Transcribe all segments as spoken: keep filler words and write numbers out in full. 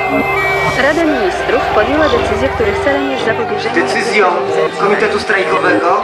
Rada Ministrów podjęła decyzję, których celem jest zapobieżenie... Decyzją Komitetu Strajkowego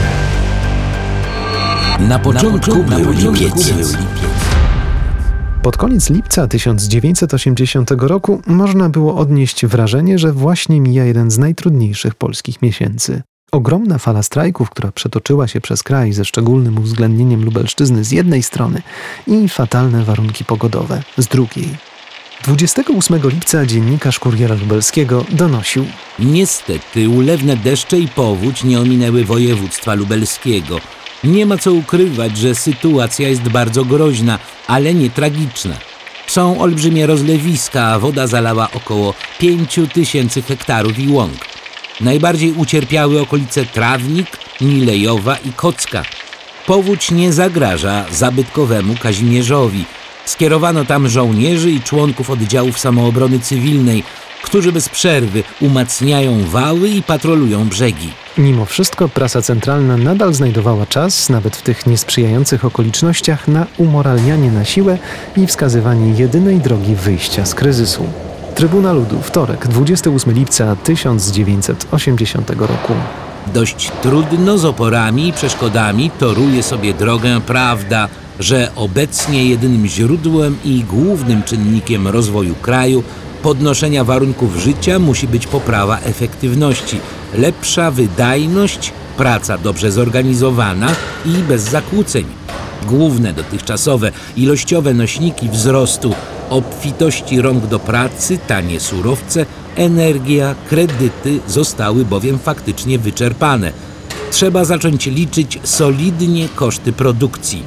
Na początku był lipiec. Pod koniec lipca tysiąc dziewięćset osiemdziesiątego roku można było odnieść wrażenie, że właśnie mija jeden z najtrudniejszych polskich miesięcy. Ogromna fala strajków, która przetoczyła się przez kraj ze szczególnym uwzględnieniem Lubelszczyzny z jednej strony i fatalne warunki pogodowe z drugiej. dwudziestego ósmego lipca dziennikarz Kuriera Lubelskiego donosił: Niestety ulewne deszcze i powódź nie ominęły województwa lubelskiego. Nie ma co ukrywać, że sytuacja jest bardzo groźna, ale nie tragiczna. Są olbrzymie rozlewiska, a woda zalała około pięciu tysięcy hektarów i łąk. Najbardziej ucierpiały okolice Trawnik, Milejowa i Kocka. Powódź nie zagraża zabytkowemu Kazimierzowi. Skierowano tam żołnierzy i członków oddziałów samoobrony cywilnej, którzy bez przerwy umacniają wały i patrolują brzegi. Mimo wszystko prasa centralna nadal znajdowała czas, nawet w tych niesprzyjających okolicznościach, na umoralnianie na siłę i wskazywanie jedynej drogi wyjścia z kryzysu. Trybuna Ludu, wtorek, dwudziestego ósmego lipca tysiąc dziewięćset osiemdziesiątego roku. Dość trudno, z oporami i przeszkodami toruje sobie drogę prawda, że obecnie jedynym źródłem i głównym czynnikiem rozwoju kraju, podnoszenia warunków życia musi być poprawa efektywności, lepsza wydajność, praca dobrze zorganizowana i bez zakłóceń. Główne dotychczasowe ilościowe nośniki wzrostu, obfitości rąk do pracy, tanie surowce, energia, kredyty zostały bowiem faktycznie wyczerpane. Trzeba zacząć liczyć solidnie koszty produkcji.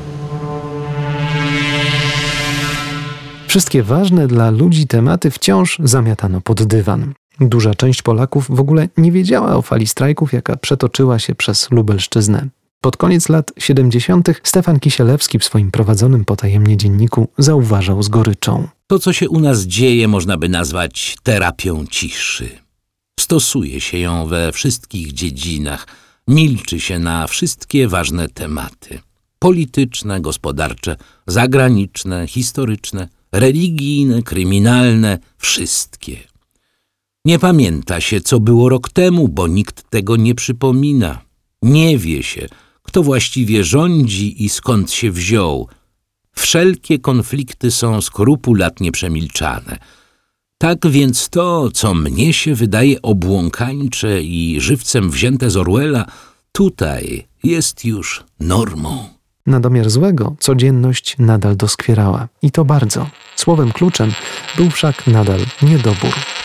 Wszystkie ważne dla ludzi tematy wciąż zamiatano pod dywan. Duża część Polaków w ogóle nie wiedziała o fali strajków, jaka przetoczyła się przez Lubelszczyznę. Pod koniec lat siedemdziesiątych Stefan Kisielewski w swoim prowadzonym potajemnie dzienniku zauważał z goryczą: To, co się u nas dzieje, można by nazwać terapią ciszy. Stosuje się ją we wszystkich dziedzinach. Milczy się na wszystkie ważne tematy. Polityczne, gospodarcze, zagraniczne, historyczne, religijne, kryminalne, wszystkie. Nie pamięta się, co było rok temu, bo nikt tego nie przypomina. Nie wie się, kto właściwie rządzi i skąd się wziął. Wszelkie konflikty są skrupulatnie przemilczane. Tak więc to, co mnie się wydaje obłąkańcze i żywcem wzięte z Orwella, tutaj jest już normą. Na domiar złego codzienność nadal doskwierała. I to bardzo. Słowem kluczem był wszak nadal niedobór.